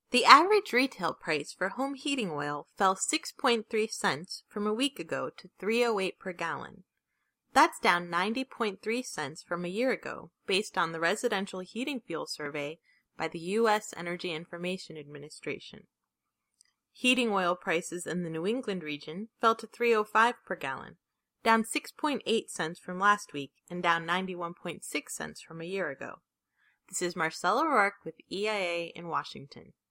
The average retail price for home heating oil fell 6.3 cents from a week ago to $3.08 per gallon. That's down 90.3 cents from a year ago, based on the Residential Heating Fuel Survey by the U.S. Energy Information Administration. Heating oil prices in the New England region fell to $3.05 per gallon, down 6.8 cents from last week and down 91.6 cents from a year ago. This is Marcella Rourke with EIA in Washington.